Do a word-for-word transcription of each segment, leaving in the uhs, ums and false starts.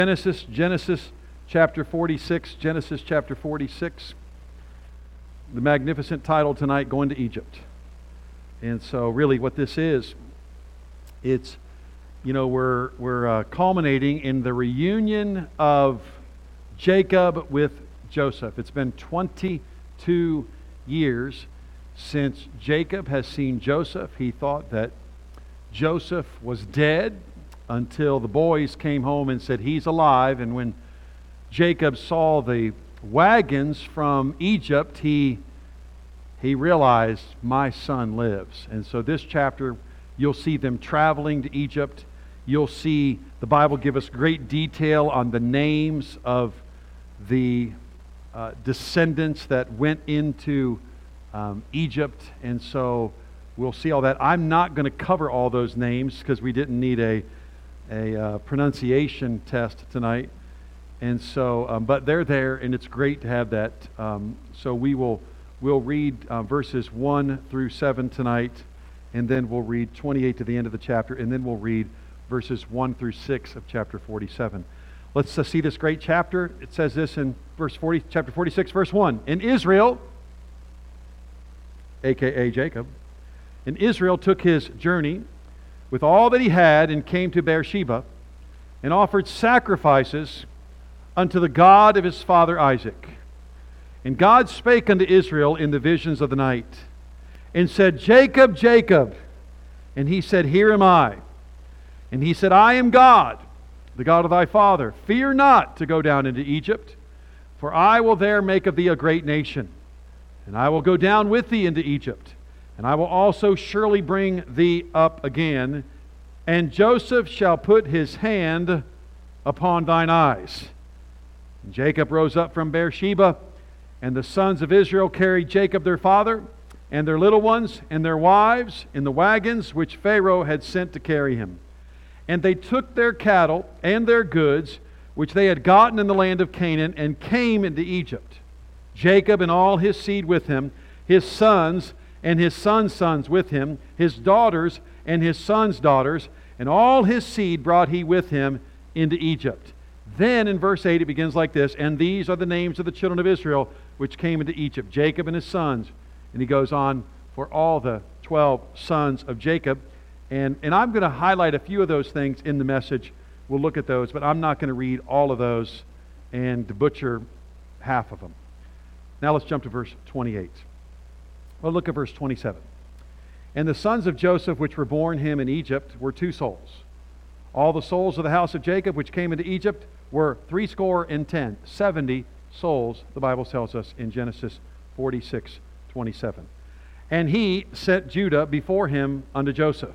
Genesis, Genesis chapter forty-six, Genesis chapter forty-six. The magnificent title tonight, Going to Egypt. And so really what this is, it's, you know, we're, we're uh, culminating in the reunion of Jacob with Joseph. It's been twenty-two years since Jacob has seen Joseph. He thought that Joseph was dead until the boys came home and said he's alive. And when Jacob saw the wagons from Egypt, he he realized, my son lives. And so this chapter, you'll see them traveling to Egypt. You'll see the Bible give us great detail on the names of the uh, descendants that went into um, Egypt. And so we'll see all that. I'm not going to cover all those names because we didn't need a a uh, pronunciation test tonight. And so, um, but they're there, and it's great to have that. Um, so we will we'll read uh, verses one through seven tonight, and then we'll read twenty-eight to the end of the chapter, and then we'll read verses one through six of chapter forty-seven. Let's uh, see this great chapter. It says this in verse forty, chapter forty-six, verse one. And Israel, aka Jacob, and Israel took his journey with all that he had, and came to Beersheba, and offered sacrifices unto the God of his father Isaac. And God spake unto Israel in the visions of the night, and said, Jacob, Jacob. And he said, Here am I. And he said, I am God, the God of thy father. Fear not to go down into Egypt, for I will there make of thee a great nation. And I will go down with thee into Egypt, and I will also surely bring thee up again, and Joseph shall put his hand upon thine eyes. And Jacob rose up from Beersheba, and the sons of Israel carried Jacob their father, and their little ones, and their wives, in the wagons which Pharaoh had sent to carry him. And they took their cattle and their goods, which they had gotten in the land of Canaan, and came into Egypt. Jacob and all his seed with him, his sons and his sons' sons with him, his daughters and his sons' daughters, and all his seed brought he with him into Egypt. Then in verse eight it begins like this, and these are the names of the children of Israel which came into Egypt, Jacob and his sons. And he goes on for all the twelve sons of Jacob. And, and I'm going to highlight a few of those things in the message. We'll look at those, but I'm not going to read all of those and butcher half of them. Now let's jump to verse twenty-eight. Well, look at verse twenty-seven. And the sons of Joseph which were born him in Egypt were two souls. All the souls of the house of Jacob which came into Egypt were threescore and ten. Seventy souls, the Bible tells us in Genesis forty-six twenty-seven. And he sent Judah before him unto Joseph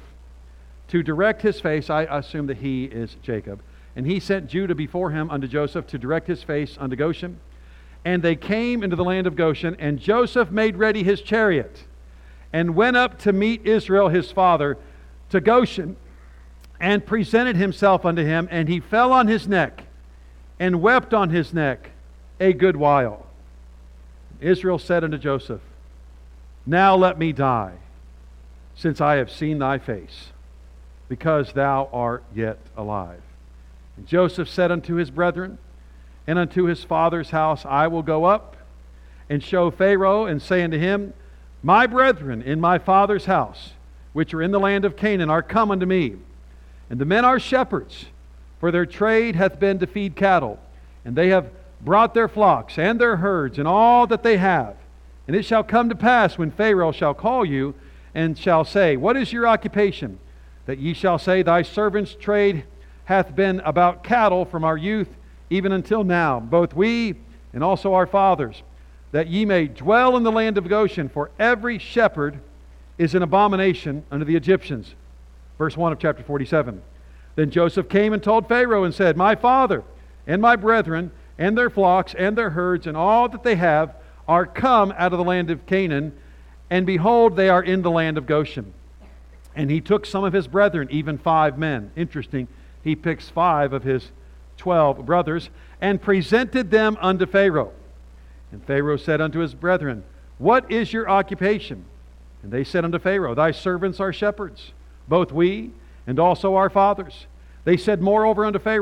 to direct his face. I assume that he is Jacob. And he sent Judah before him unto Joseph to direct his face unto Goshen. And they came into the land of Goshen, and Joseph made ready his chariot, and went up to meet Israel his father to Goshen, and presented himself unto him, and he fell on his neck, and wept on his neck a good while. Israel said unto Joseph, Now let me die, since I have seen thy face, because thou art yet alive. And Joseph said unto his brethren, and unto his father's house, I will go up and show Pharaoh, and say unto him, My brethren in my father's house, which are in the land of Canaan, are come unto me. And the men are shepherds, for their trade hath been to feed cattle. And they have brought their flocks and their herds, and all that they have. And it shall come to pass, when Pharaoh shall call you, and shall say, What is your occupation? That ye shall say, Thy servant's trade hath been about cattle from our youth, even until now, both we and also our fathers, that ye may dwell in the land of Goshen, for every shepherd is an abomination unto the Egyptians. Verse one of chapter forty-seven. Then Joseph came and told Pharaoh and said, My father and my brethren and their flocks and their herds and all that they have are come out of the land of Canaan, and behold, they are in the land of Goshen. And he took some of his brethren, even five men. Interesting, he picks five of his twelve brothers, and presented them unto Pharaoh. And Pharaoh said unto his brethren, What is your occupation? And they said unto Pharaoh, Thy servants are shepherds, both we and also our fathers. They said moreover unto Pharaoh,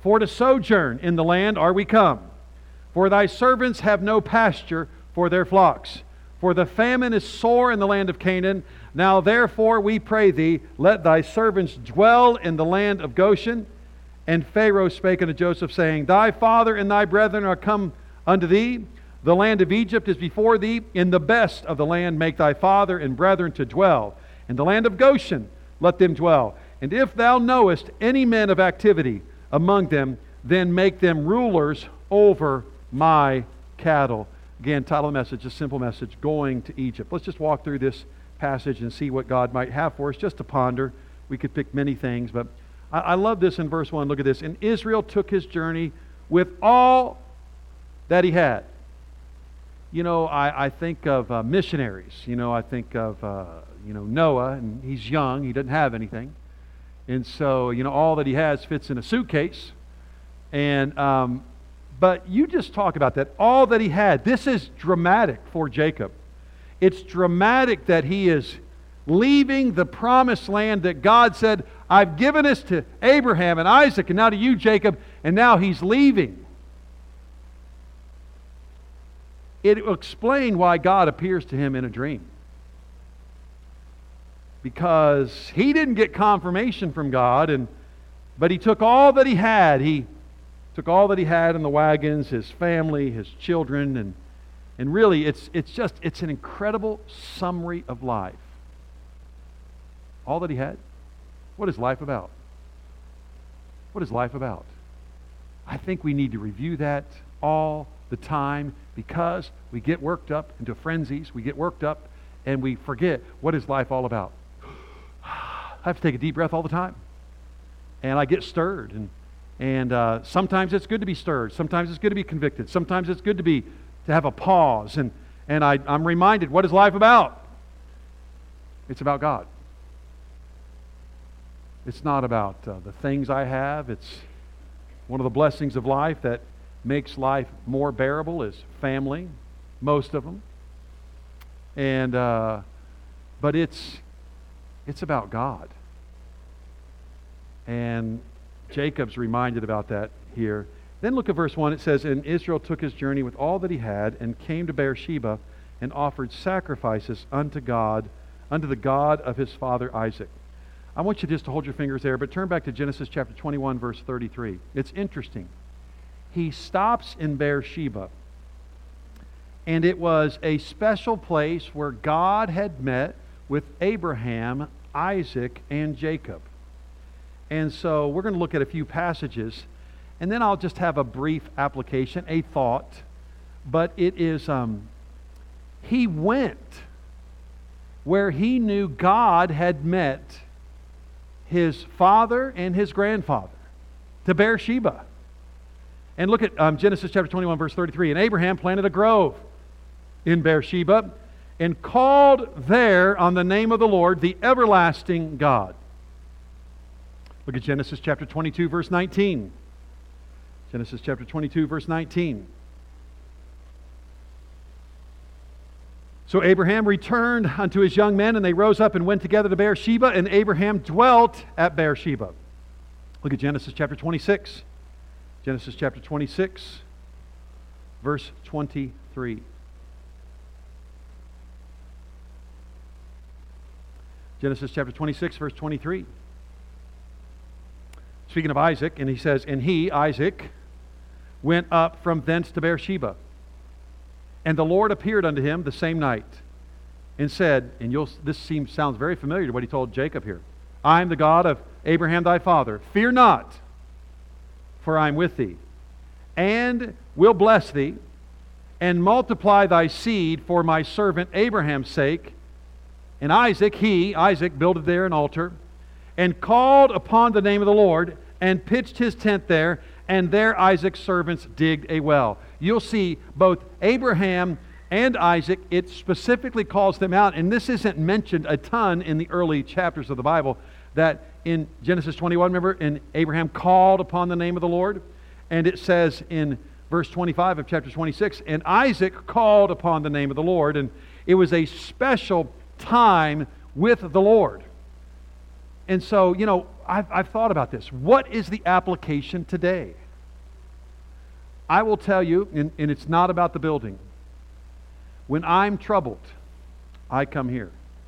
For to sojourn in the land are we come. For thy servants have no pasture for their flocks. For the famine is sore in the land of Canaan. Now therefore we pray thee, let thy servants dwell in the land of Goshen. And Pharaoh spake unto Joseph, saying, Thy father and thy brethren are come unto thee. The land of Egypt is before thee. In the best of the land make thy father and brethren to dwell. In the land of Goshen let them dwell. And if thou knowest any men of activity among them, then make them rulers over my cattle. Again, title of the message, a simple message, Going to Egypt. Let's just walk through this passage and see what God might have for us, just to ponder. We could pick many things, but I, I love this in verse one. Look at this. And Israel took his journey with all that he had. You know, I, I think of uh, missionaries. You know, I think of, uh, you know, Noah, and he's young. He doesn't have anything. And so, you know, all that he has fits in a suitcase. And, um, but you just talk about that. All that he had. This is dramatic for Jacob. It's dramatic that he is leaving the promised land that God said, I've given this to Abraham and Isaac and now to you, Jacob, and now he's leaving. It will explain why God appears to him in a dream. Because he didn't get confirmation from God, and but he took all that he had. He took all that he had in the wagons, his family, his children, and and really it's it's just it's an incredible summary of life. All that he had. What is life about? What is life about? I think we need to review that all the time, because we get worked up into frenzies, we get worked up, and we forget what is life all about. I have to take a deep breath all the time. And I get stirred. And and uh, sometimes it's good to be stirred. Sometimes it's good to be convicted. Sometimes it's good to be to have a pause. And, and I, I'm reminded, what is life about? It's about God. It's not about uh, the things I have. It's one of the blessings of life that makes life more bearable is family, most of them. And uh, but it's It's about God. And Jacob's reminded about that here. Then look at verse one. It says, And Israel took his journey with all that he had, and came to Beersheba, and offered sacrifices unto God, unto the God of his father Isaac. I want you just to hold your fingers there, but turn back to Genesis chapter twenty-one, verse thirty-three. It's interesting. He stops in Beersheba, and it was a special place where God had met with Abraham, Isaac, and Jacob. And so we're going to look at a few passages, and then I'll just have a brief application, a thought. But it is, um, he went where he knew God had met his father and his grandfather, to Beersheba. And look at um, Genesis chapter twenty-one, verse thirty-three. And Abraham planted a grove in Beersheba, and called there on the name of the Lord, the everlasting God. Look at Genesis chapter twenty-two, verse nineteen. Genesis chapter twenty-two, verse nineteen. So Abraham returned unto his young men, and they rose up and went together to Beersheba, and Abraham dwelt at Beersheba. Look at Genesis chapter twenty-six. Genesis chapter twenty-six, verse twenty-three. Genesis chapter twenty-six, verse twenty-three. Speaking of Isaac, and he says, And he, Isaac, went up from thence to Beersheba. And the Lord appeared unto him the same night, and said, and you'll, this seems sounds very familiar to what he told Jacob here. I am the God of Abraham thy father. Fear not, for I am with thee, and will bless thee, and multiply thy seed for my servant Abraham's sake. And Isaac, he, Isaac, builded there an altar, and called upon the name of the Lord, and pitched his tent there, and there Isaac's servants digged a well. You'll see both Abraham and Isaac, it specifically calls them out, and this isn't mentioned a ton in the early chapters of the Bible, that in Genesis twenty-one, remember, and Abraham called upon the name of the Lord, and it says in verse twenty-five of chapter twenty-six, and Isaac called upon the name of the Lord, and it was a special time with the Lord. And so, you know, I've, I've thought about this. What is the application today? I will tell you, and, and it's not about the building. When I'm troubled, I come here.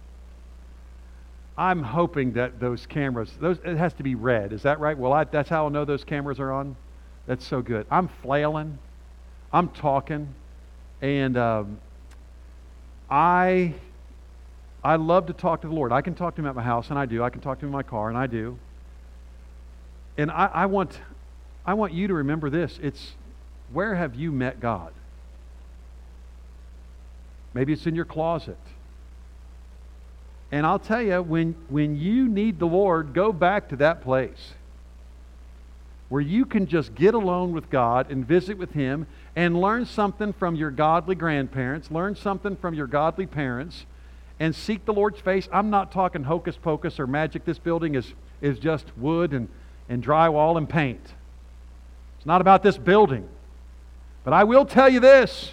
I'm hoping that those cameras, those it has to be red. Is that right? Well, I, that's how I'll know those cameras are on. That's so good. I'm flailing. I'm talking. And um, I, I love to talk to the Lord. I can talk to Him at my house, and I do. I can talk to Him in my car, and I do. And I, I want, I want you to remember this. It's, where have you met God? Maybe it's in your closet. And I'll tell you, when, when you need the Lord, go back to that place where you can just get alone with God and visit with Him and learn something from your godly grandparents, learn something from your godly parents, and seek the Lord's face. I'm not talking hocus pocus or magic. This building is, is just wood and, and drywall and paint. It's not about this building. But I will tell you this.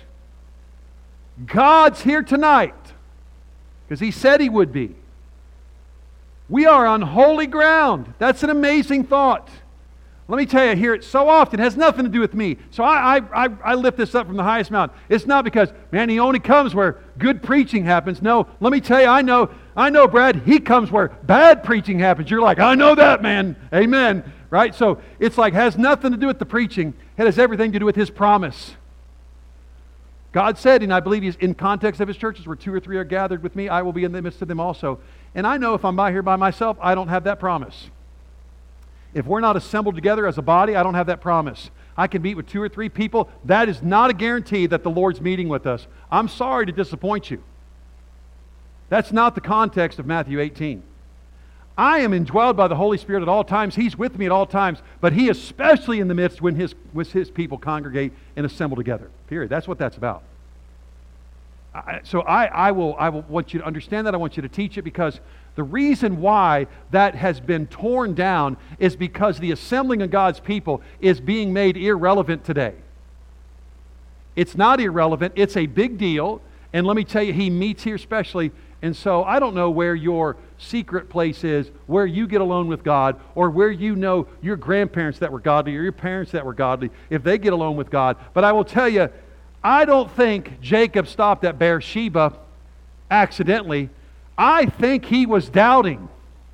God's here tonight because He said He would be. We are on holy ground. That's an amazing thought. Let me tell you, I hear it so often. It has nothing to do with me. So I, I, I, I lift this up from the highest mountain. It's not because, man, He only comes where good preaching happens. No, let me tell you, I know, I know, Brad, He comes where bad preaching happens. You're like, I know that, man. Amen. Right? So it's like, has nothing to do with the preaching. It has everything to do with His promise. God said, and I believe He's in context of His churches, where two or three are gathered with me, I will be in the midst of them also. And I know if I'm by here by myself, I don't have that promise. If we're not assembled together as a body, I don't have that promise. I can meet with two or three people. That is not a guarantee that the Lord's meeting with us. I'm sorry to disappoint you. That's not the context of Matthew eighteen. I am indwelled by the Holy Spirit at all times. He's with me at all times. But He is especially in the midst when His, when his people congregate and assemble together. Period. That's what that's about. I, so I, I, will, I will want you to understand that. I want you to teach it, because the reason why that has been torn down is because the assembling of God's people is being made irrelevant today. It's not irrelevant. It's a big deal. And let me tell you, He meets here specially. And so I don't know where your secret place is, where you get alone with God, or where you know your grandparents that were godly or your parents that were godly, if they get alone with God. But I will tell you, I don't think Jacob stopped at Beersheba accidentally. I think he was doubting.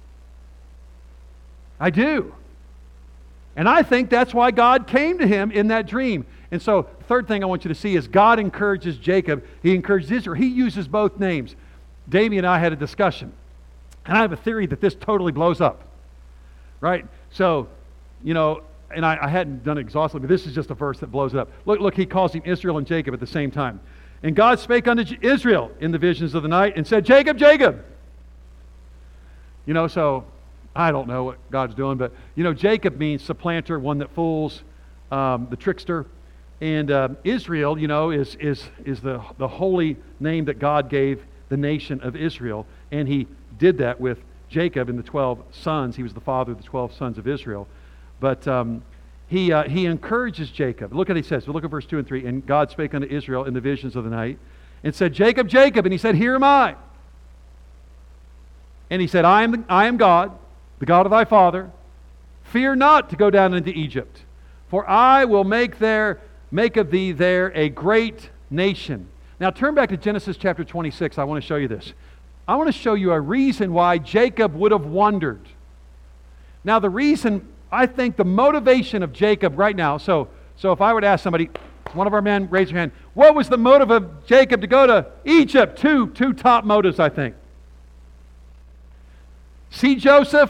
I do. And I think that's why God came to him in that dream. And so, third thing I want you to see is God encourages Jacob. He encourages Israel. He uses both names. Damien and I had a discussion. And I have a theory that this totally blows up. Right? So, you know, and I, I hadn't done it exhaustively, but this is just a verse that blows it up. Look, look, he calls him Israel and Jacob at the same time. And God spake unto Israel in the visions of the night and said, Jacob, Jacob. You know, so I don't know what God's doing, but, you know, Jacob means supplanter, one that fools, um, the trickster. And uh, Israel, you know, is, is, is the, the holy name that God gave the nation of Israel. And He did that with Jacob and the twelve sons. He was the father of the twelve sons of Israel. But um, he, uh, he encourages Jacob. Look at what he says. Look at verse two and three. And God spake unto Israel in the visions of the night and said, Jacob, Jacob. And he said, Here am I. And he said, I am, the, I am God, the God of thy father. Fear not to go down into Egypt, for I will make there make of thee there a great nation. Now turn back to Genesis chapter twenty-six. I want to show you this. I want to show you a reason why Jacob would have wondered. Now the reason, I think the motivation of Jacob right now, so, so if I were to ask somebody, one of our men, raise your hand, what was the motive of Jacob to go to Egypt? Two, two top motives, I think. See Joseph?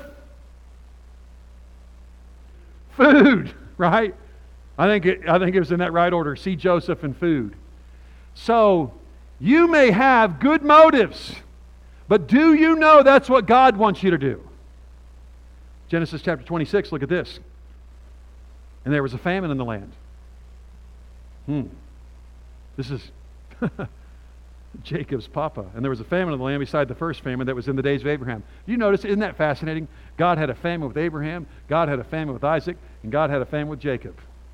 Food, right? I think it, I think it was in that right order. See Joseph and food. So, you may have good motives, but do you know that's what God wants you to do? Genesis chapter twenty-six, look at this. And there was a famine in the land. Hmm. This is Jacob's papa. And there was a famine in the land beside the first famine that was in the days of Abraham. Do you notice, isn't that fascinating? God had a famine with Abraham, God had a famine with Isaac, and God had a famine with Jacob.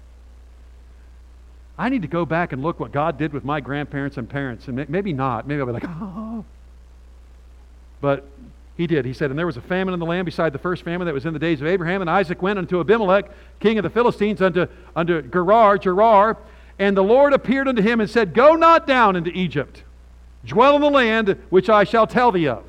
I need to go back and look what God did with my grandparents and parents. And maybe not. Maybe I'll be like, oh. But He did. He said, and there was a famine in the land beside the first famine that was in the days of Abraham. And Isaac went unto Abimelech, king of the Philistines, unto, unto Gerar, Gerar. And the Lord appeared unto him and said, Go not down into Egypt. Dwell in the land which I shall tell thee of.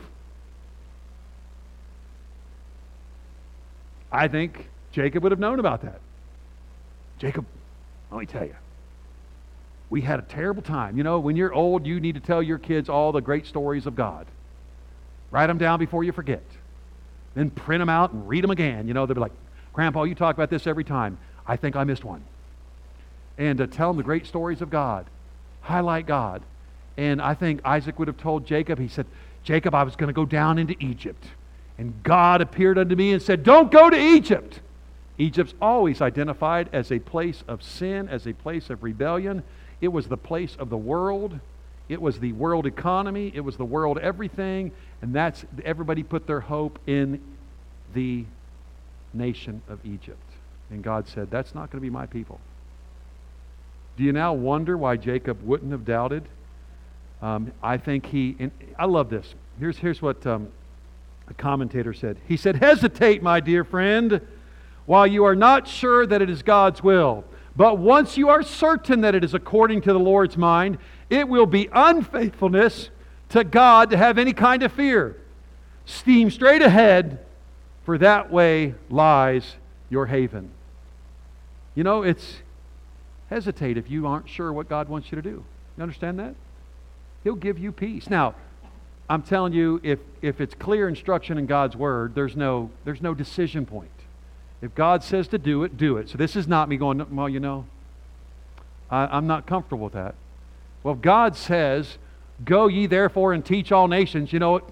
I think Jacob would have known about that. Jacob, let me tell you, we had a terrible time. You know, when you're old, you need to tell your kids all the great stories of God. Write them down before you forget. Then print them out and read them again. You know, they'll be like, Grandpa, you talk about this every time. I think I missed one. And uh, tell them the great stories of God. Highlight God. And I think Isaac would have told Jacob, he said, Jacob, I was going to go down into Egypt. And God appeared unto me and said, Don't go to Egypt. Egypt's always identified as a place of sin, as a place of rebellion. It was the place of the world. It was the world economy. It was the world everything. And that's, everybody put their hope in the nation of Egypt. And God said, that's not going to be my people. Do you now wonder why Jacob wouldn't have doubted? Um, I think he, and I love this. Here's, here's what um, a commentator said. He said, Hesitate, my dear friend, while you are not sure that it is God's will. But once you are certain that it is according to the Lord's mind, it will be unfaithfulness to God to have any kind of fear. Steam straight ahead, for that way lies your haven. You know, it's hesitate if you aren't sure what God wants you to do. You understand that? He'll give you peace. Now, I'm telling you, if, if it's clear instruction in God's Word, there's no, there's no decision point. If God says to do it, do it. So this is not me going, well, you know, I, I'm not comfortable with that. Well, if God says, Go ye therefore and teach all nations, you know what?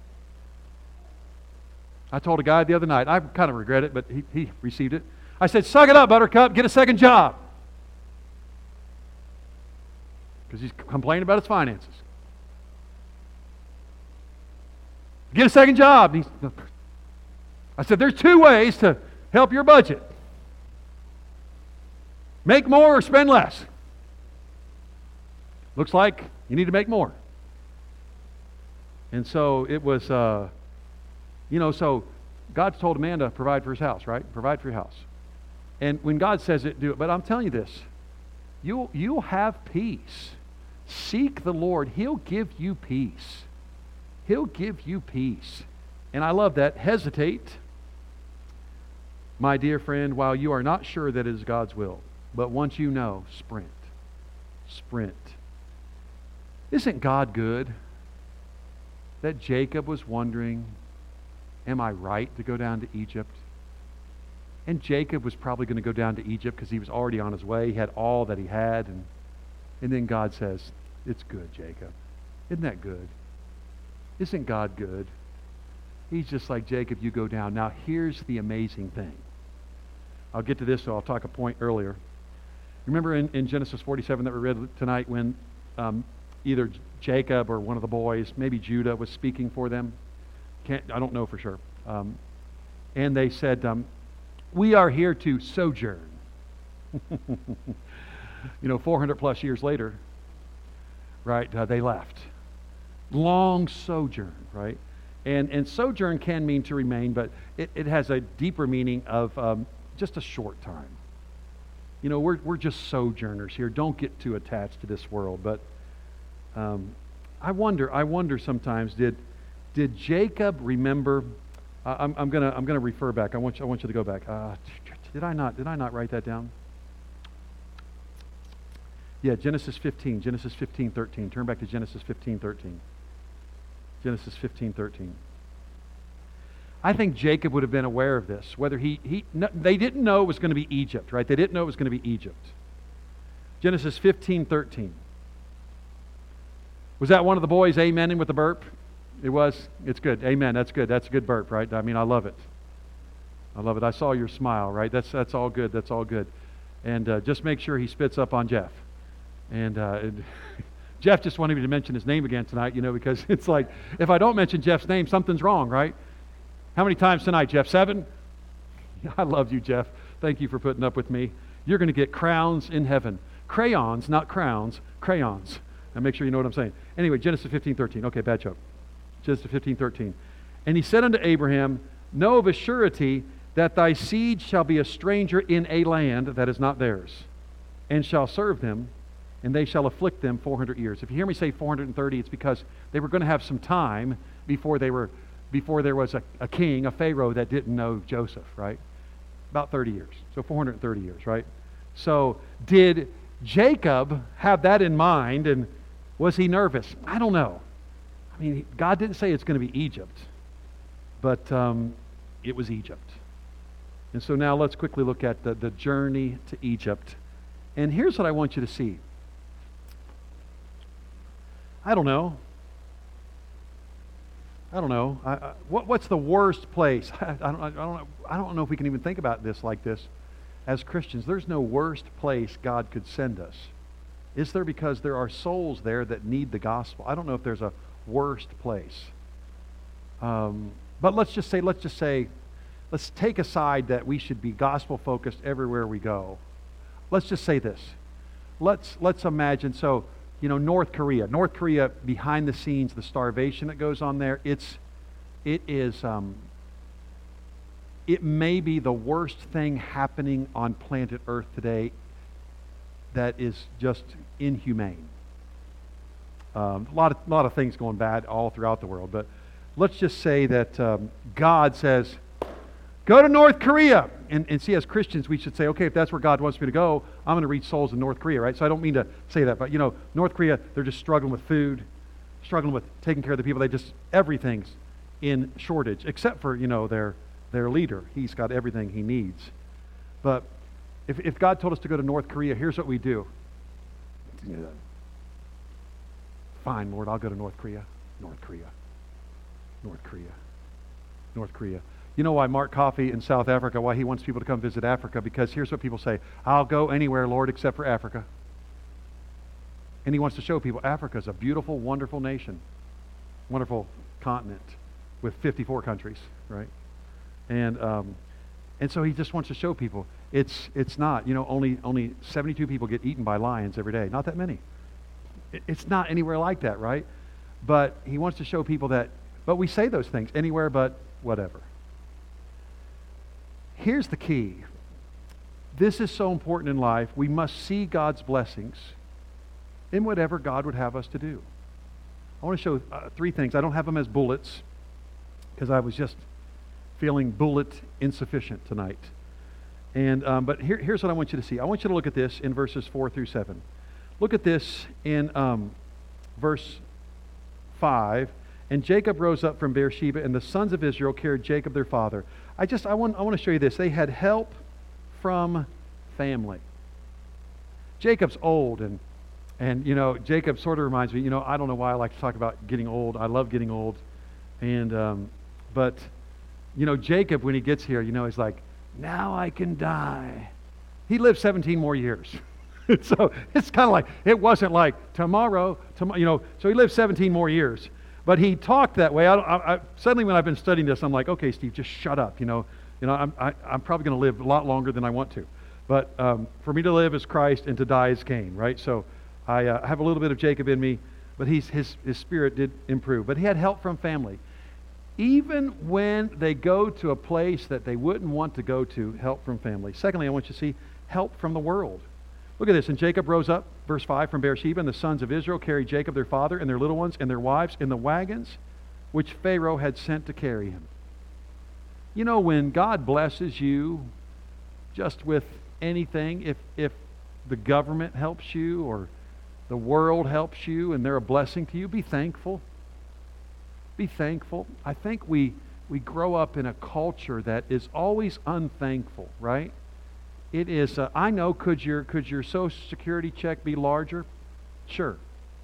I told a guy the other night, I kind of regret it, but he, he received it. I said, Suck it up, Buttercup, get a second job. Because he's complaining about his finances. Get a second job. He's, I said, there's two ways to help your budget. Make more or spend less. Looks like you need to make more. And so it was, uh, you know, so God told a man to provide for his house, right? Provide for your house. And when God says it, do it. But I'm telling you this, you'll, you'll have peace. Seek the Lord. He'll give you peace. He'll give you peace. And I love that. Hesitate, my dear friend, while you are not sure that it is God's will. But once you know, sprint. Sprint. Isn't God good? That Jacob was wondering, am I right to go down to Egypt? And Jacob was probably going to go down to Egypt because he was already on his way. He had all that he had. And, and then God says, it's good, Jacob. Isn't that good? Isn't God good? He's just like, Jacob, you go down. Now, here's the amazing thing. I'll get to this, so I'll talk a point earlier. Remember in, in Genesis forty-seven that we read tonight when um, either Jacob or one of the boys, maybe Judah, was speaking for them? Can't, I don't know for sure. Um, and they said, um, we are here to sojourn. You know, four hundred plus years later, right, uh, they left. Long sojourn, right? And and sojourn can mean to remain, but it, it has a deeper meaning of um, just a short time. You know, we're we're just sojourners here. Don't get too attached to this world. But um, I wonder, I wonder sometimes, did did Jacob remember? Uh, I'm I'm gonna I'm gonna refer back. I want you, I want you to go back. Uh, did I not did I not write that down? Yeah, Genesis fifteen, Genesis fifteen, thirteen. Turn back to Genesis fifteen, thirteen. Genesis fifteen, thirteen. I think Jacob would have been aware of this. Whether he, he no, they didn't know it was going to be Egypt, right? They didn't know it was going to be Egypt. Genesis fifteen, thirteen. Was that one of the boys amening with the burp? It was? It's good. Amen. That's good. That's a good burp, right? I mean, I love it. I love it. I saw your smile, right? That's that's all good. That's all good. And uh, just make sure he spits up on Jeff. And uh, it, Jeff just wanted me to mention his name again tonight, you know, because it's like, if I don't mention Jeff's name, something's wrong, right? How many times tonight, Jeff? Seven? I love you, Jeff. Thank you for putting up with me. You're going to get crowns in heaven. Crayons, not crowns. Crayons. Now make sure you know what I'm saying. Anyway, Genesis fifteen, thirteen. Okay, bad joke. Genesis fifteen, thirteen. And he said unto Abraham, know of a surety that thy seed shall be a stranger in a land that is not theirs, and shall serve them, and they shall afflict them four hundred years. If you hear me say four hundred thirty, it's because they were going to have some time before they were before there was a, a king, a Pharaoh that didn't know Joseph, right? About thirty years. So four hundred thirty years, right? So did Jacob have that in mind, and was he nervous? I don't know. I mean, God didn't say it's going to be Egypt, but um, it was Egypt. And so now let's quickly look at the, the journey to Egypt. And here's what I want you to see. I don't know. I don't know. I, I, what, what's the worst place? I, I, don't, I, don't know, I don't know if we can even think about this like this. As Christians, there's no worst place God could send us. Is there? Because there are souls there that need the gospel. I don't know if there's a worst place. Um, but let's just say, let's just say, let's take aside that we should be gospel focused everywhere we go. Let's just say this. Let's let's imagine, so, you know, North Korea. North Korea, behind the scenes, the starvation that goes on there, it's, it is, um, it may be the worst thing happening on planet Earth today that is just inhumane. Um, a lot of, lot of things going bad all throughout the world, but let's just say that um, God says, go to North Korea. And, and see, as Christians, we should say, okay, if that's where God wants me to go, I'm going to reach souls in North Korea, right? So I don't mean to say that, but, you know, North Korea, they're just struggling with food, struggling with taking care of the people. They just, everything's in shortage, except for, you know, their their leader. He's got everything he needs. But if, if God told us to go to North Korea, here's what we do. Yeah. Fine, Lord, I'll go to North Korea. North Korea. North Korea. North Korea. You know why Mark Coffey in South Africa, why he wants people to come visit Africa? Because here's what people say, I'll go anywhere, Lord, except for Africa. And he wants to show people Africa is a beautiful, wonderful nation. Wonderful continent with fifty-four countries, right? And um, and so he just wants to show people it's it's not, you know, only only seventy-two people get eaten by lions every day. Not that many. It, it's not anywhere like that, right? But he wants to show people that, but we say those things, anywhere but whatever. Here's the key. This is so important in life. We must see God's blessings in whatever God would have us to do. I want to show uh, three things. I don't have them as bullets because I was just feeling bullet insufficient tonight. And um, but here, here's what I want you to see. I want you to look at this in verses four through seven. Look at this in um, verse five. And Jacob rose up from Beersheba, and the sons of Israel carried Jacob their father. I just I want I want to show you this. They had help from family. Jacob's old, and and you know Jacob sort of reminds me. You know I don't know why I like to talk about getting old. I love getting old, and um, but. You know, Jacob, when he gets here, you know, he's like, now I can die. He lived seventeen more years. So it's kind of like, it wasn't like tomorrow, tomorrow, you know, so he lived seventeen more years. But he talked that way. I, I, I, suddenly when I've been studying this, I'm like, okay, Steve, just shut up. You know, you know, I'm, I, I'm probably going to live a lot longer than I want to. But um, for me to live is Christ and to die is gain, right? So I uh, have a little bit of Jacob in me, but he's, his, his spirit did improve. But he had help from family. Even when they go to a place that they wouldn't want to go to, help from family. Secondly, I want you to see help from the world. Look at this. And Jacob rose up, verse five, from Beersheba, and the sons of Israel carried Jacob their father and their little ones and their wives in the wagons which Pharaoh had sent to carry him. You know, when God blesses you just with anything, if, if the government helps you or the world helps you and they're a blessing to you, be thankful. Be thankful. I think we we grow up in a culture that is always unthankful, right? It is. Uh, I know. Could your could your Social Security check be larger? Sure.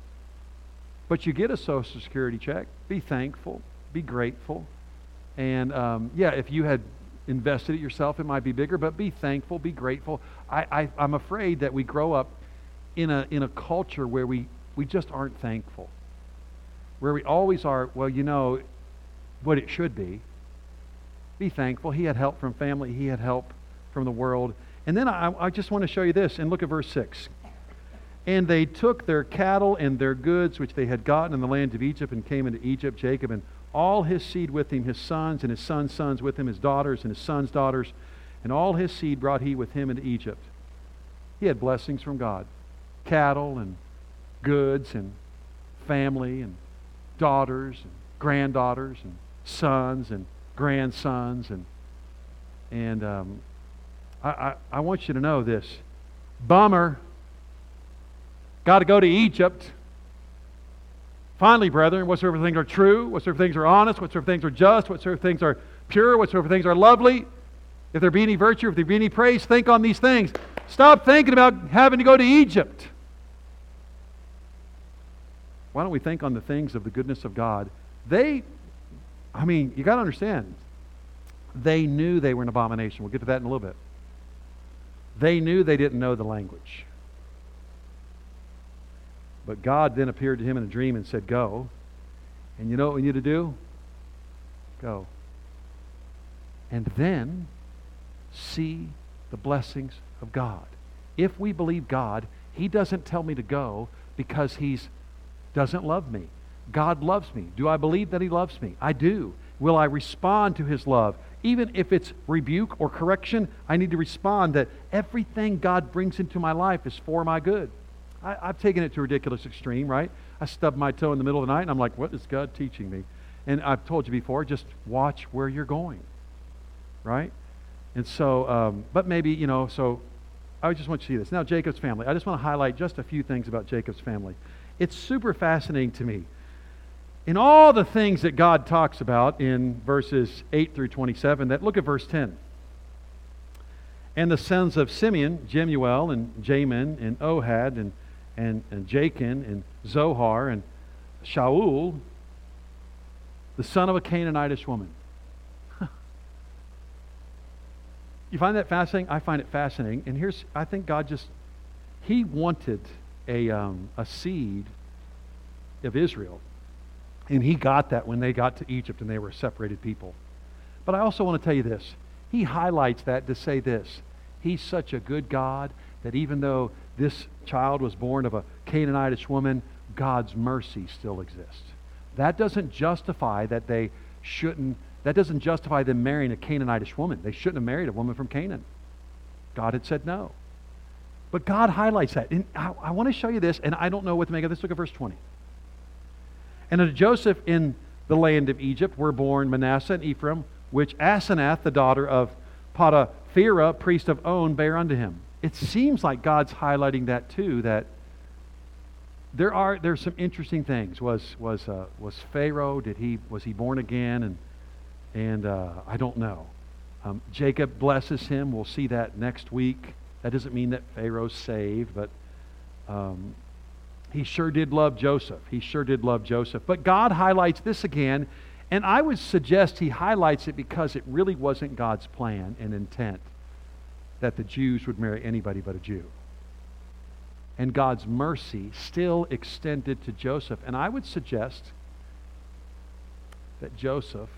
But you get a Social Security check. Be thankful. Be grateful. And um, yeah, if you had invested it yourself, it might be bigger. But be thankful. Be grateful. I, I I'm afraid that we grow up in a in a culture where we we just aren't thankful. Where we always are, well, you know, what it should be. Be thankful. He had help from family. He had help from the world. And then I, I just want to show you this, and look at verse six. And they took their cattle and their goods, which they had gotten in the land of Egypt, and came into Egypt, Jacob and all his seed with him, his sons and his sons' sons with him, his daughters and his sons' daughters, and all his seed brought he with him into Egypt. He had blessings from God. Cattle and goods and family and daughters and granddaughters and sons and grandsons. And and um, I, I, I want you to know this. Bummer. Got to go to Egypt. Finally, brethren, whatsoever things are true, whatsoever things are honest, whatsoever things are just, whatsoever things are pure, whatsoever things are lovely, if there be any virtue, if there be any praise, think on these things. Stop thinking about having to go to Egypt. Why don't we think on the things of the goodness of God? They, I mean, you got to understand, they knew they were an abomination. We'll get to that in a little bit. They knew they didn't know the language. But God then appeared to him in a dream and said, go. And you know what we need to do? Go. And then see the blessings of God. If we believe God, He doesn't tell me to go because He doesn't love me. God loves me. Do I believe that He loves me? I do. Will I respond to His love? Even if it's rebuke or correction, I need to respond that everything God brings into my life is for my good. I, I've taken it to a ridiculous extreme, right? I stub my toe in the middle of the night and I'm like, what is God teaching me? And I've told you before, just watch where you're going, right? And so, um, but maybe, you know, so I just want you to see this. Now, Jacob's family. I just want to highlight just a few things about Jacob's family. It's super fascinating to me. In all the things that God talks about in verses eight through twenty-seven, that look at verse ten. And the sons of Simeon, Jemuel and Jamin and Ohad and, and, and Jachin and Zohar and Shaul, the son of a Canaanitish woman. You find that fascinating? I find it fascinating. And here's, I think God just, He wanted a, um, a seed of Israel. And He got that when they got to Egypt and they were a separated people. But I also want to tell you this. He highlights that to say this. He's such a good God that even though this child was born of a Canaanitish woman, God's mercy still exists. That doesn't justify that they shouldn't, that doesn't justify them marrying a Canaanitish woman. They shouldn't have married a woman from Canaan. God had said no. But God highlights that. And I, I want to show you this, and I don't know what to make of this. Look at verse twenty. And unto Joseph in the land of Egypt were born Manasseh and Ephraim, which Asenath, the daughter of Potipherah, priest of On, bare unto him. It seems like God's highlighting that too, that there are there's some interesting things. Was was uh, was Pharaoh, did he was he born again? And and uh, I don't know. Um, Jacob blesses him. We'll see that next week. That doesn't mean that Pharaoh's saved, but um, he sure did love Joseph. He sure did love Joseph. But God highlights this again, and I would suggest He highlights it because it really wasn't God's plan and intent that the Jews would marry anybody but a Jew. And God's mercy still extended to Joseph. And I would suggest that Joseph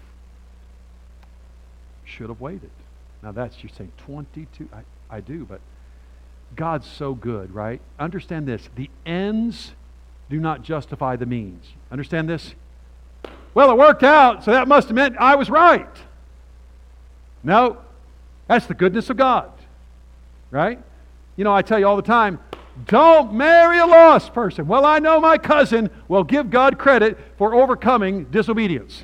should have waited. Now that's, you're saying twenty-two, I, I do, but God's so good, right? Understand this. The ends do not justify the means. Understand this? Well, it worked out, so that must have meant I was right. No, that's the goodness of God, right? You know, I tell you all the time, don't marry a lost person. Well, I know my cousin will give God credit for overcoming disobedience.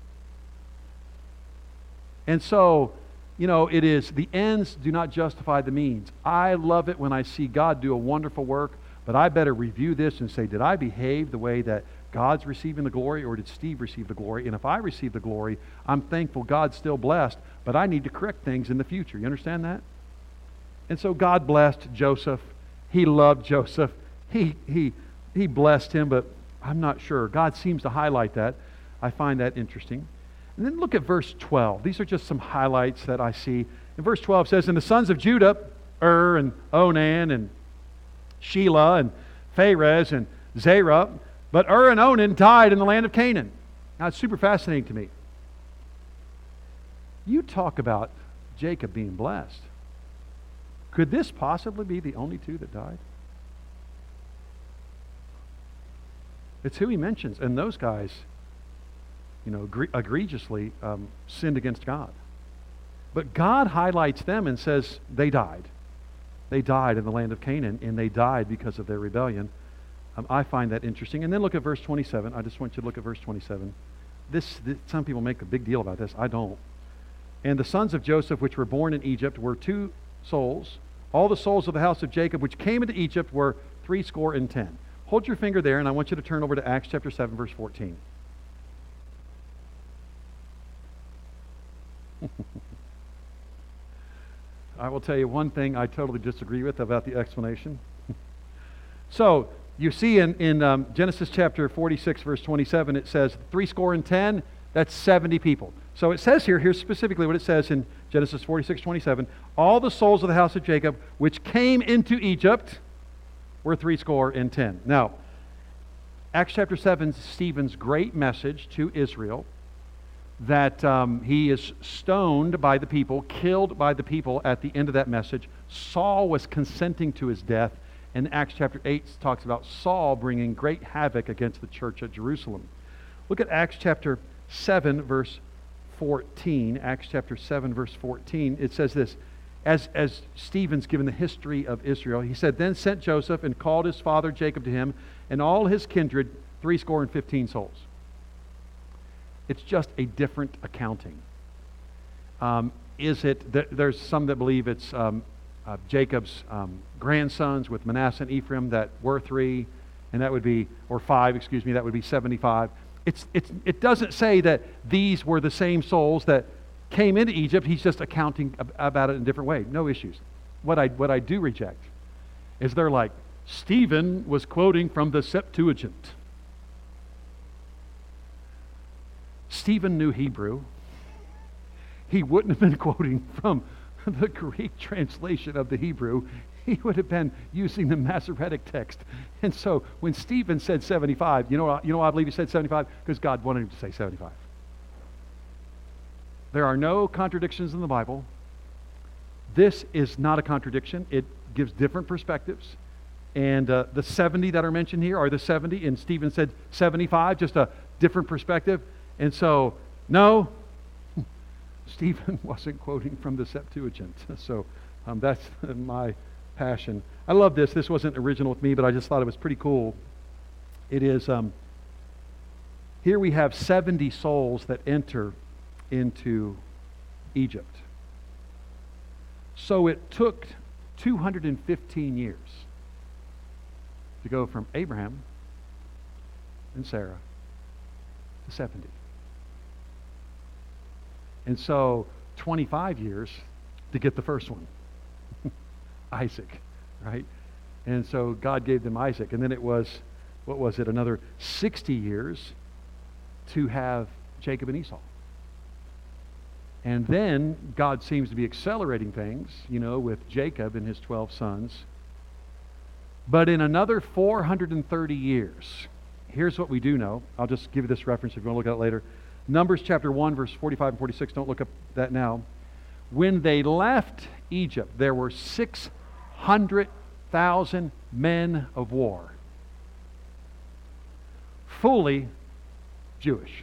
And so, you know, it is, the ends do not justify the means. I love it when I see God do a wonderful work, but I better review this and say, did I behave the way that God's receiving the glory, or did Steve receive the glory? And if I receive the glory, I'm thankful God's still blessed, but I need to correct things in the future. You understand that? And so God blessed Joseph. He loved Joseph. He, he, he blessed him, but I'm not sure. God seems to highlight that. I find that interesting. And then look at verse twelve. These are just some highlights that I see. In verse twelve it says, and the sons of Judah, Ur and Onan and Shelah and Pharez and Zerah, but Ur and Onan died in the land of Canaan. Now it's super fascinating to me. You talk about Jacob being blessed. Could this possibly be the only two that died? It's who he mentions. And those guys, you know, egre- egregiously um, sinned against God. But God highlights them and says they died. They died in the land of Canaan, and they died because of their rebellion. Um, I find that interesting. And then look at verse twenty-seven. I just want you to look at verse twenty-seven. This, this some people make a big deal about this. I don't. And the sons of Joseph, which were born in Egypt, were two souls. All the souls of the house of Jacob, which came into Egypt, were three score and ten. Hold your finger there, and I want you to turn over to Acts chapter seven, verse fourteen. I will tell you one thing I totally disagree with about the explanation. So, you see in, in um, Genesis chapter forty-six, verse twenty-seven, it says three score and ten, that's seventy people. So it says here, here's specifically what it says in Genesis forty-six, twenty-seven, all the souls of the house of Jacob which came into Egypt were three score and ten. Now, Acts chapter seven is Stephen's great message to Israel, that um, he is stoned by the people, killed by the people at the end of that message. Saul was consenting to his death, and Acts chapter eight talks about Saul bringing great havoc against the church at Jerusalem. Look at Acts chapter seven, verse fourteen. Acts chapter seven, verse fourteen. It says this, as, as Stephen's given the history of Israel, he said, then sent Joseph and called his father Jacob to him, and all his kindred, three score and fifteen souls. It's just a different accounting. Um, is it, th- there's some that believe it's um, uh, Jacob's um, grandsons with Manasseh and Ephraim that were three, and that would be, or five, excuse me, that would be seventy-five. It's, it's, it doesn't say that these were the same souls that came into Egypt. He's just accounting ab- about it in a different way. No issues. What I, what I do reject is they're like, Stephen was quoting from the Septuagint. Stephen knew Hebrew. He wouldn't have been quoting from the Greek translation of the Hebrew. He would have been using the Masoretic text. And so when Stephen said seventy-five, you know, you know why I believe he said seventy-five? Because God wanted him to say seventy-five. There are no contradictions in the Bible. This is not a contradiction. It gives different perspectives. And uh, the seventy that are mentioned here are the seventy, and Stephen said seventy-five, just a different perspective. And so, no, Stephen wasn't quoting from the Septuagint. So um, that's my passion. I love this. This wasn't original with me, but I just thought it was pretty cool. It is, um, here we have seventy souls that enter into Egypt. So it took two hundred fifteen years to go from Abraham and Sarah to seventy. And so twenty-five years to get the first one, Isaac, right? And so God gave them Isaac. And then it was, what was it, another sixty years to have Jacob and Esau. And then God seems to be accelerating things, you know, with Jacob and his twelve sons. But in another four hundred thirty years, here's what we do know. I'll just give you this reference if you want to look at it later. Numbers chapter one, verse forty-five and forty-six. Don't look up that now. When they left Egypt, there were six hundred thousand men of war, fully Jewish.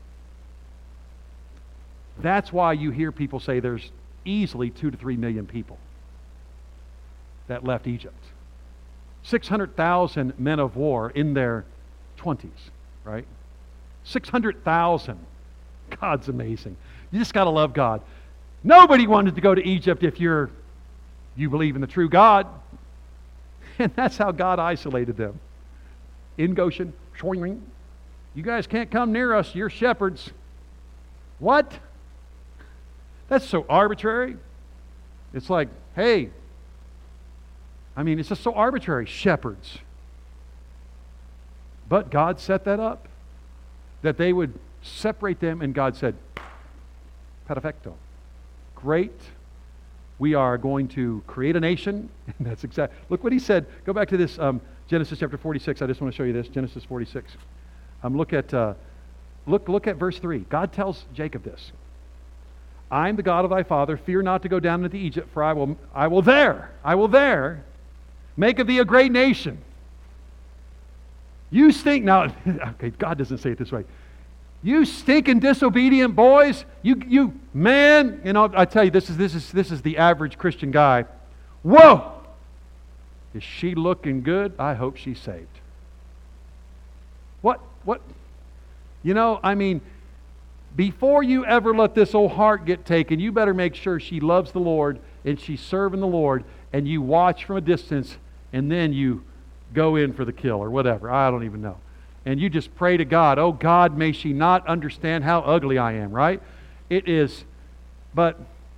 That's why you hear people say there's easily two to three million people that left Egypt. six hundred thousand men of war in their twenties, right? six hundred thousand. God's amazing. You just got to love God. Nobody wanted to go to Egypt if you're you believe in the true God. And that's how God isolated them. In Goshen, you guys can't come near us, you're shepherds. What? That's so arbitrary. It's like, hey, I mean, it's just so arbitrary, shepherds. But God set that up, that they would separate them, and God said, perfecto. Great. We are going to create a nation. And that's exact. Look what he said. Go back to this um, Genesis chapter forty-six. I just want to show you this. Genesis forty-six. Um, look at uh, look look at verse three. God tells Jacob this. I am the God of thy father. Fear not to go down into Egypt, for I will I will there, I will there make of thee a great nation. You think now, okay, God doesn't say it this way. You stinking disobedient boys. You, you, man, you know, I tell you, this is, this is, this is the average Christian guy. Whoa! Is she looking good? I hope she's saved. What, what? You know, I mean, before you ever let this old heart get taken, you better make sure she loves the Lord and she's serving the Lord, and you watch from a distance, and then you go in for the kill or whatever. I don't even know. And you just pray to God, oh God, may she not understand how ugly I am, right? It is, but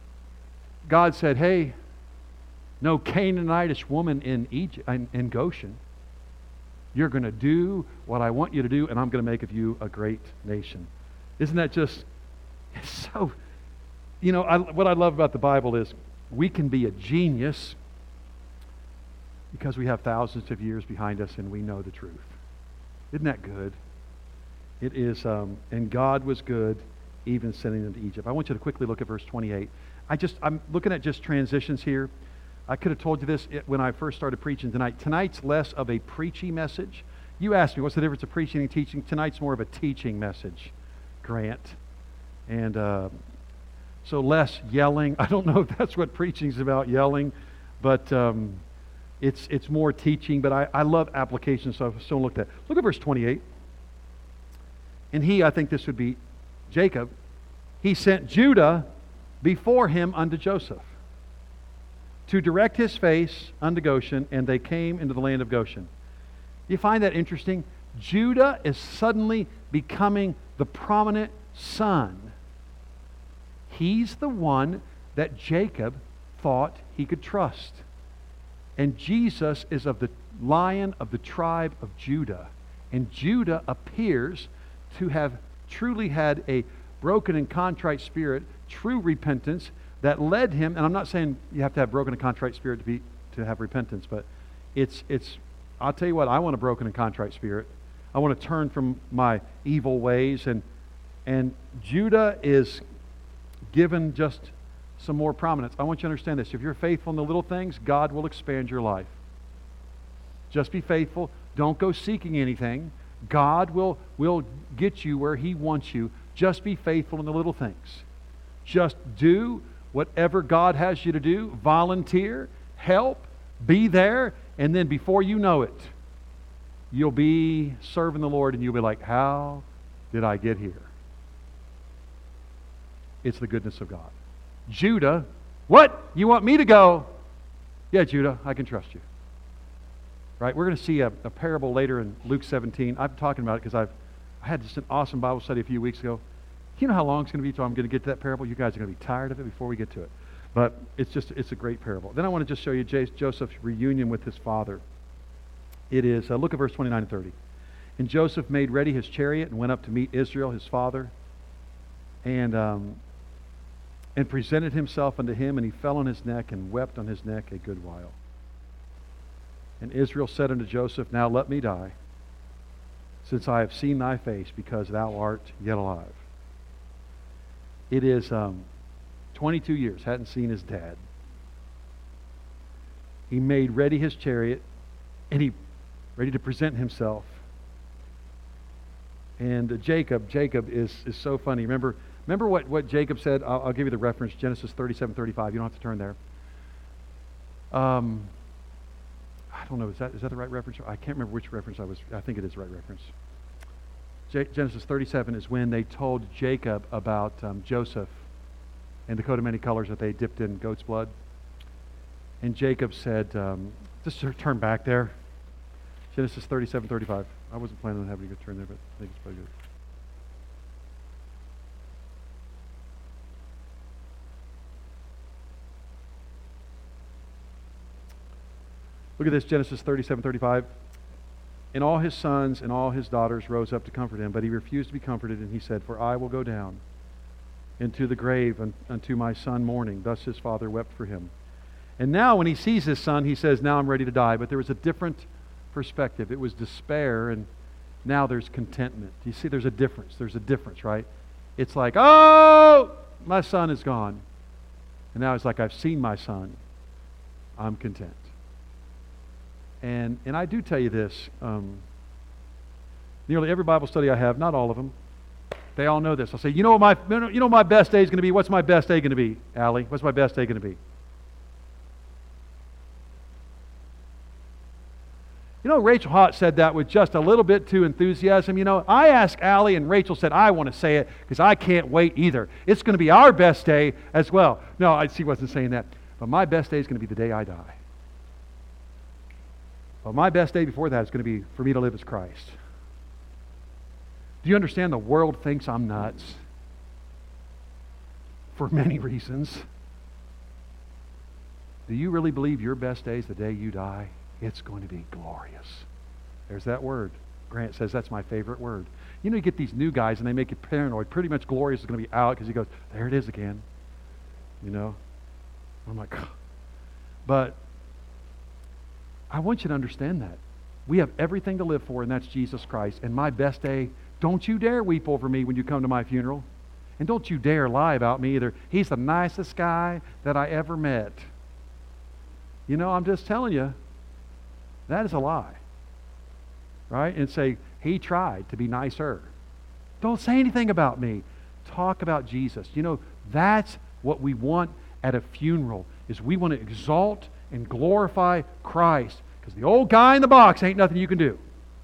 God said, hey, no Canaanitish woman in Egypt, in, in Goshen. You're going to do what I want you to do, and I'm going to make of you a great nation. Isn't that just, it's so, you know, I, what I love about the Bible is we can be a genius because we have thousands of years behind us and we know the truth. Isn't that good? It is, um, and God was good even sending them to Egypt. I want you to quickly look at verse twenty-eight. I just, I'm looking at just transitions here. I could have told you this when I first started preaching tonight. Tonight's less of a preachy message. You asked me, what's the difference of preaching and teaching? Tonight's more of a teaching message, Grant. And uh, so less yelling. I don't know if that's what preaching's about, yelling, but um, it's it's more teaching. But I, I love application, so I've still looked at. Look at verse twenty-eight. And he, I think this would be Jacob, he sent Judah before him unto Joseph, to direct his face unto Goshen, and they came into the land of Goshen. You find that interesting? Judah is suddenly becoming the prominent son. He's the one that Jacob thought he could trust. And Jesus is of the lion of the tribe of Judah. And Judah appears to have truly had a broken and contrite spirit, true repentance, that led him, and I'm not saying you have to have broken and contrite spirit to be to have repentance, but it's it's I'll tell you what, I want a broken and contrite spirit. I want to turn from my evil ways, and and Judah is given just some more prominence. I want you to understand this. If you're faithful in the little things, God will expand your life. Just be faithful. Don't go seeking anything. God will will get you where He wants you. Just be faithful in the little things. Just do whatever God has you to do. Volunteer, help, be there, and then before you know it, you'll be serving the Lord and you'll be like, how did I get here? It's the goodness of God. Judah, what? You want me to go? Yeah, Judah, I can trust you. Right? We're going to see a, a parable later in Luke seventeen. I'm talking about it because I've I had just an awesome Bible study a few weeks ago. You know how long it's going to be till I'm going to get to that parable? You guys are going to be tired of it before we get to it. But it's just, it's a great parable. Then I want to just show you J- Joseph's reunion with his father. It is, uh, look at verse twenty-nine and thirty. And Joseph made ready his chariot and went up to meet Israel, his father, and um, and presented himself unto him, and he fell on his neck and wept on his neck a good while. And Israel said unto Joseph, now let me die, since I have seen thy face, because thou art yet alive. It is um, twenty-two years, hadn't seen his dad. He made ready his chariot, and he ready to present himself. And uh, Jacob, Jacob is, is so funny. Remember, remember what, what Jacob said? I'll, I'll give you the reference, Genesis thirty-seven thirty-five. You don't have to turn there. Um, I don't know, is that is that the right reference? I can't remember which reference I was, I think it is the right reference. J- Genesis thirty-seven is when they told Jacob about um, Joseph and the coat of many colors that they dipped in goat's blood. And Jacob said, um, just turn back there. Genesis thirty-seven thirty-five. I wasn't planning on having you go turn there, but I think it's probably good. Look at this, Genesis thirty-seven thirty-five. And all his sons and all his daughters rose up to comfort him, but he refused to be comforted, and he said, for I will go down into the grave unto my son mourning. Thus his father wept for him. And now when he sees his son, he says, now I'm ready to die. But there was a different perspective. It was despair, and now there's contentment. Do you see there's a difference? There's a difference, right? It's like, oh, my son is gone. And now it's like, I've seen my son. I'm content. And and I do tell you this, um, nearly every Bible study I have, not all of them, They all know this. I'll say, you know what my, you know what my best day is going to be? What's my best day going to be, Allie? What's my best day going to be? You know, Rachel Hott said that with just a little bit too enthusiasm. You know, I asked Allie, and Rachel said, I want to say it because I can't wait either. It's going to be our best day as well. No, I, she wasn't saying that. But my best day is going to be the day I die. But my best day before that is going to be for me to live as Christ. Do you understand the world thinks I'm nuts? For many reasons. Do you really believe your best day is the day you die? It's going to be glorious. There's that word. Grant says that's my favorite word. You know, you get these new guys and they make you paranoid. Pretty much glorious is going to be out because he goes, there it is again. You know? I'm like, but I want you to understand that. We have everything to live for, and that's Jesus Christ. And my best day, don't you dare weep over me when you come to my funeral. And don't you dare lie about me either. He's the nicest guy that I ever met. You know, I'm just telling you, that is a lie. Right? And say, he tried to be nicer. Don't say anything about me. Talk about Jesus. You know, that's what we want at a funeral, is we want to exalt and glorify Christ. Because the old guy in the box ain't nothing you can do.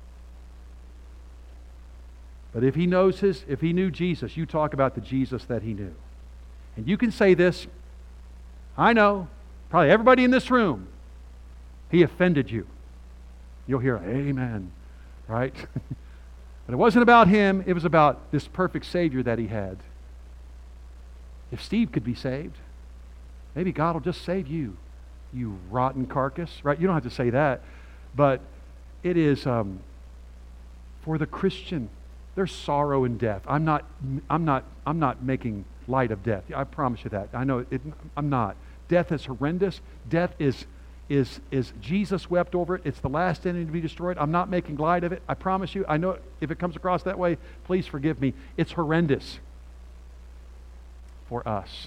But if he knows his, if he knew Jesus, you talk about the Jesus that he knew. And you can say this, I know, probably everybody in this room, he offended you. You'll hear, amen, right? But it wasn't about him, it was about this perfect Savior that he had. If Steve could be saved, maybe God will just save you, you rotten carcass, right? You don't have to say that, but it is um, for the Christian. There's sorrow in death. I'm not, I'm not, I'm not making light of death. I promise you that. I know it, I'm not. Death is horrendous. Death is, is, is Jesus wept over it. It's the last enemy to be destroyed. I'm not making light of it. I promise you. I know if it comes across that way, please forgive me. It's horrendous for us.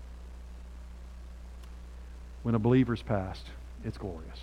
When a believer's passed, it's glorious.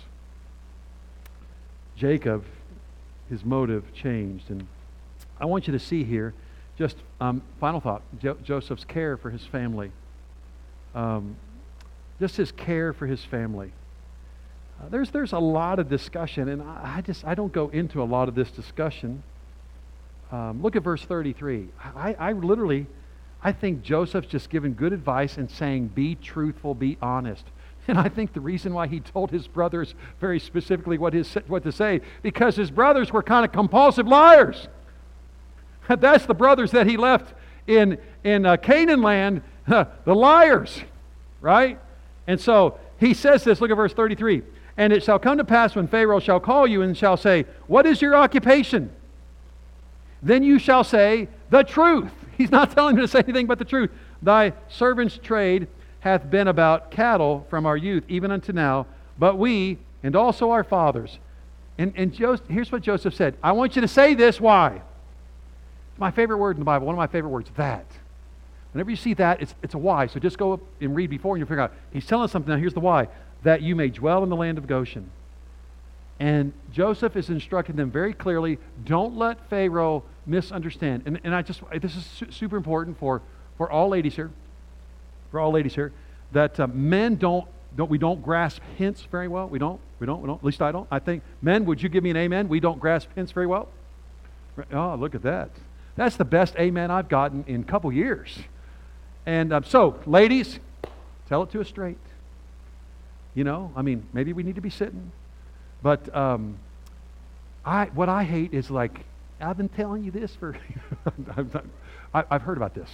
Jacob, his motive changed, and I want you to see here, just um, final thought, jo- Joseph's care for his family. Um, just his care for his family. Uh, there's there's a lot of discussion, and I, I just I don't go into a lot of this discussion. Um, look at verse thirty-three. I, I literally, I think Joseph's just giving good advice and saying, be truthful, be honest. And I think the reason why he told his brothers very specifically what his what to say, because his brothers were kind of compulsive liars. That's the brothers that he left in, in uh, Canaan land, the liars, right? And so he says this, look at verse thirty-three. And it shall come to pass when Pharaoh shall call you and shall say, what is your occupation? Then you shall say, the truth. He's not telling you to say anything but the truth. Thy servant's trade hath been about cattle from our youth, even unto now, but we, and also our fathers. And, and Joseph, here's what Joseph said. I want you to say this, why? It's my favorite word in the Bible, one of my favorite words, that. Whenever you see that, it's, it's a why. So just go up and read before and you'll figure out. He's telling us something. Now here's the why. That you may dwell in the land of Goshen. And Joseph is instructing them very clearly, don't let Pharaoh misunderstand. And, and I just, this is su- super important for, for all ladies here, for all ladies here, that uh, men don't, don't, we don't grasp hints very well. We don't, we don't, we don't, at least I don't. I think, men, would you give me an amen? We don't grasp hints very well. Oh, look at that. That's the best amen I've gotten in a couple years. And um, so, ladies, tell it to us straight. You know, I mean, maybe we need to be sitting. But um, I, what I hate is like, I've been telling you this for, I've, not, I've heard about this.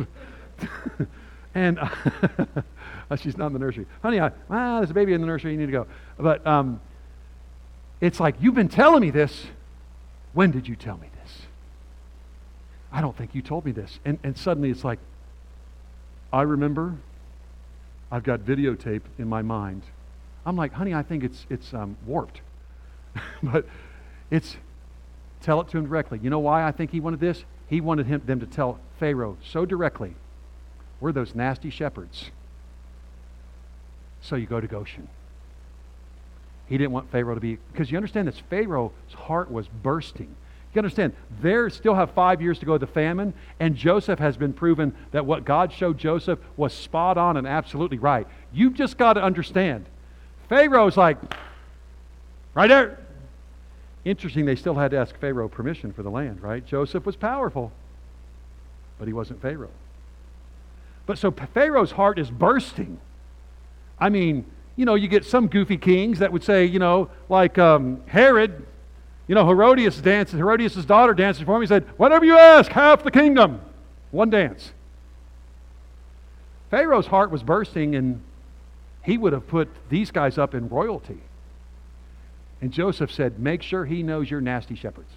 and uh, she's not in the nursery. Honey, I, ah, there's a baby in the nursery, you need to go. But um, it's like, you've been telling me this. When did you tell me this? I don't think you told me this. And, and suddenly it's like, I remember, I've got videotape in my mind. I'm like, honey, I think it's it's um, warped. But it's, tell it to him directly. You know why I think he wanted this? He wanted him them to tell Pharaoh so directly, we're those nasty shepherds. So you go to Goshen. He didn't want Pharaoh to be, because you understand this, Pharaoh's heart was bursting. You understand, they still have five years to go to the famine, and Joseph has been proven that what God showed Joseph was spot on and absolutely right. You've just got to understand. Pharaoh's like, right there. Interesting, they still had to ask Pharaoh permission for the land, right? Joseph was powerful, but he wasn't Pharaoh. But so Pharaoh's heart is bursting. I mean, you know, you get some goofy kings that would say, you know, like um, Herod, you know, Herodias dances, Herodias' daughter dances for him. He said, whatever you ask, half the kingdom. One dance. Pharaoh's heart was bursting, and he would have put these guys up in royalty. And Joseph said, make sure he knows you're nasty shepherds.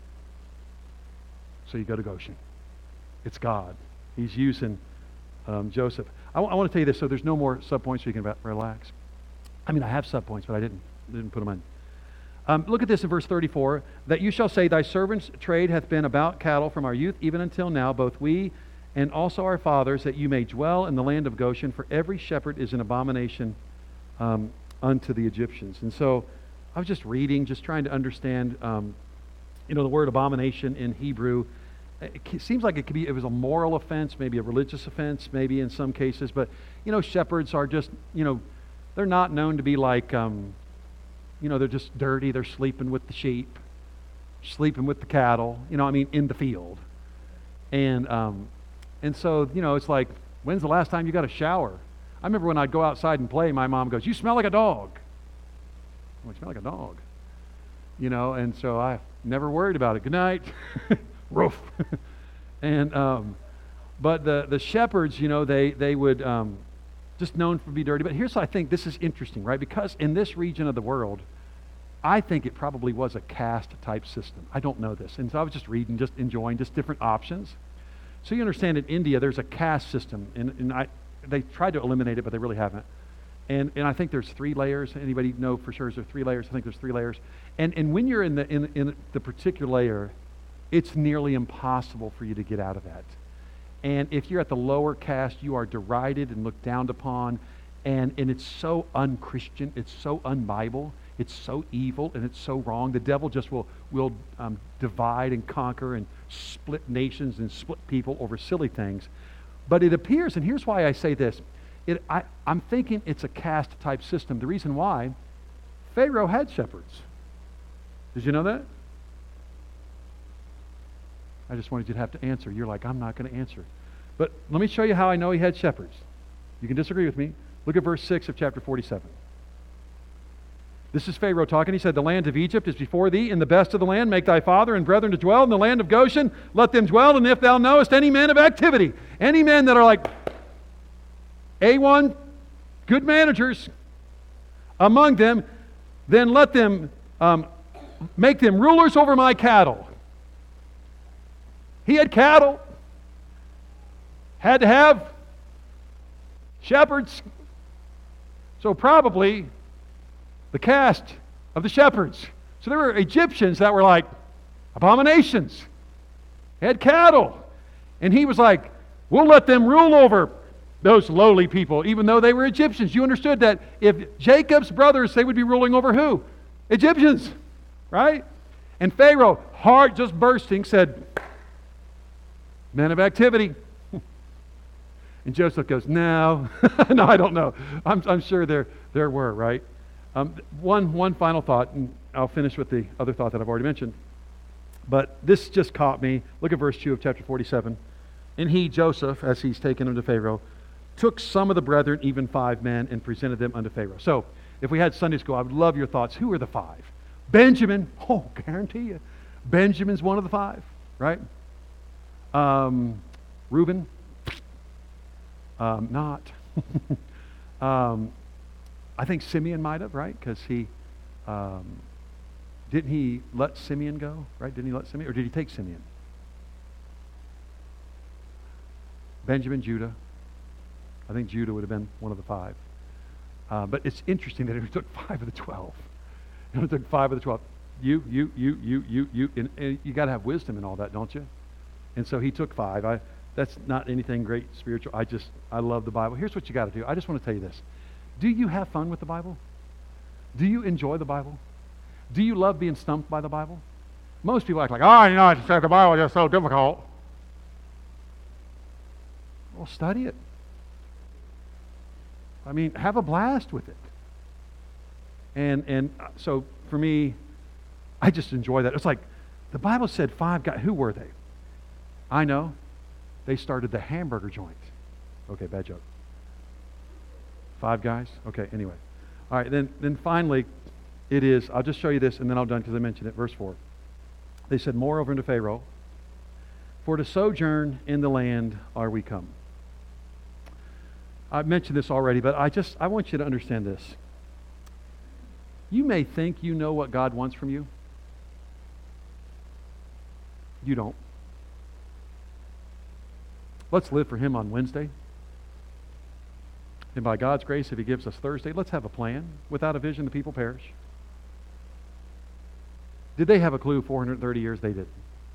So you go to Goshen. It's God. He's using um, Joseph. I, w- I want to tell you this, so there's no more subpoints so you can about relax. I mean, I have subpoints, but I didn't, didn't put them in. Um, look at this in verse thirty-four. That you shall say, thy servant's trade hath been about cattle from our youth even until now, both we and also our fathers, that you may dwell in the land of Goshen, for every shepherd is an abomination um, unto the Egyptians. And so I was just reading, just trying to understand, um, you know, the word abomination in Hebrew. It seems like it could be, it was a moral offense, maybe a religious offense, maybe in some cases. But, you know, shepherds are just, you know, they're not known to be like, um, you know, they're just dirty. They're sleeping with the sheep, sleeping with the cattle, you know, I mean, in the field. And um, and so, you know, it's like, when's the last time you got a shower? I remember when I'd go outside and play, my mom goes, you smell like a dog. Oh, you smell like a dog. You know, and so I never worried about it. Good night. Roof. and, um, but the, the shepherds, you know, they, they would, um, just known for be dirty. But here's what I think, this is interesting, right? Because in this region of the world, I think it probably was a caste type system. I don't know this. And so I was just reading, just enjoying just different options. So you understand in India, there's a caste system. And, and I, they tried to eliminate it, but they really haven't. And and I think there's three layers. Anybody know for sure is there three layers? I think there's three layers. And and when you're in the in, in the particular layer, it's nearly impossible for you to get out of that. And if you're at the lower caste, you are derided and looked down upon. And, and it's so un-Christian. It's so un-Bible. It's so evil and it's so wrong. The devil just will, will um, divide and conquer and split nations and split people over silly things. But it appears, and here's why I say this. It, I, I'm thinking it's a caste type system. The reason why, Pharaoh had shepherds. Did you know that? I just wanted you to have to answer. You're like, I'm not going to answer. But let me show you how I know he had shepherds. You can disagree with me. Look at verse six of chapter forty-seven. This is Pharaoh talking. He said, the land of Egypt is before thee, in the best of the land. Make thy father and brethren to dwell in the land of Goshen. Let them dwell, and if thou knowest any men of activity, any men that are like A one, good managers among them, then let them um, make them rulers over my cattle. He had cattle, had to have shepherds. So probably the caste of the shepherds. So there were Egyptians that were like abominations. They had cattle. And he was like, we'll let them rule over those lowly people, even though they were Egyptians. You understood that if Jacob's brothers, they would be ruling over who? Egyptians, right? And Pharaoh, heart just bursting, said, men of activity. And Joseph goes, no, no, I don't know. I'm, I'm sure there, there were, right? Um, one, one final thought, and I'll finish with the other thought that I've already mentioned. But this just caught me. Look at verse two of chapter forty-seven. And he, Joseph, as he's taken him to Pharaoh, took some of the brethren, even five men, and presented them unto Pharaoh. So, if we had Sunday school, I would love your thoughts. Who are the five? Benjamin. Oh, guarantee you. Benjamin's one of the five, right? Um, Reuben. Um, not. um, I think Simeon might have, right? Because he, um, didn't he let Simeon go, right? Didn't he let Simeon, or did he take Simeon? Benjamin, Judah. I think Judah would have been one of the five. Uh, but it's interesting that he took five of the twelve. He took five of the twelve. You, you, you, you, you, you. And, and you got to have wisdom in all that, don't you? And so he took five. I, that's not anything great spiritual. I just, I love the Bible. Here's what you got to do. I just want to tell you this. Do you have fun with the Bible? Do you enjoy the Bible? Do you love being stumped by the Bible? Most people act like, oh, you know, I said the Bible is just so difficult. Well, study it. I mean, have a blast with it. And and so for me, I just enjoy that. It's like the Bible said five guys. Who were they? I know. They started the hamburger joint. Okay, bad joke. Five guys? Okay, anyway. All right, then then finally, it is, I'll just show you this and then I'll done because I mentioned it. Verse four. They said, moreover unto Pharaoh, for to sojourn in the land are we come. I've mentioned this already, but I just, I want you to understand this. You may think you know what God wants from you. You don't. Let's live for Him on Wednesday. And by God's grace, if He gives us Thursday, let's have a plan. Without a vision, the people perish. Did they have a clue four hundred thirty years? They didn't.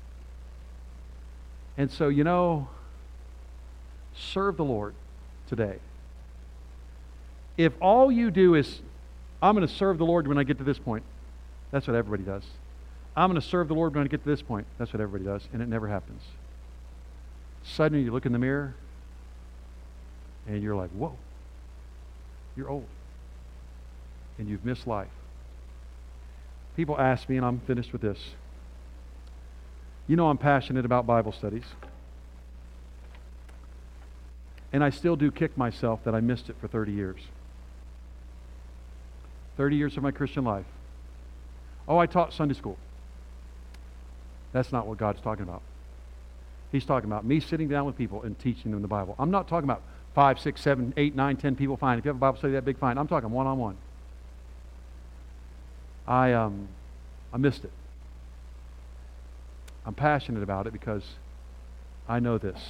And so, you know, serve the Lord today. If all you do is, I'm going to serve the Lord when I get to this point, that's what everybody does. I'm going to serve the Lord when I get to this point, that's what everybody does, and it never happens. Suddenly you look in the mirror and you're like, whoa, you're old. And you've missed life. People ask me, and I'm finished with this. You know I'm passionate about Bible studies. And I still do kick myself that I missed it for thirty years. thirty years of my Christian life. Oh, I taught Sunday school. That's not what God's talking about. He's talking about me sitting down with people and teaching them the Bible. I'm not talking about five, six, seven, eight, nine, ten people, fine. If you have a Bible study that big, fine. I'm talking one-on-one. I um, I missed it. I'm passionate about it because I know this.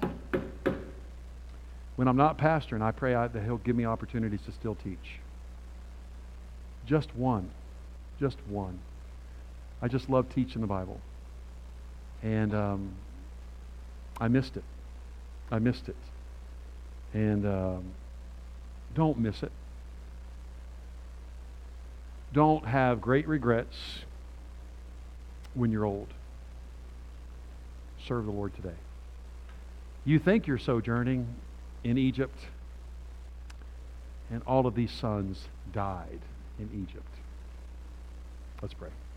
When I'm not pastoring, I pray I, that He'll give me opportunities to still teach. Just one. Just one. I just love teaching the Bible. And um, I missed it. I missed it. And um, don't miss it. Don't have great regrets when you're old. Serve the Lord today. You think you're sojourning in Egypt, and all of these sons died in Egypt. Let's pray.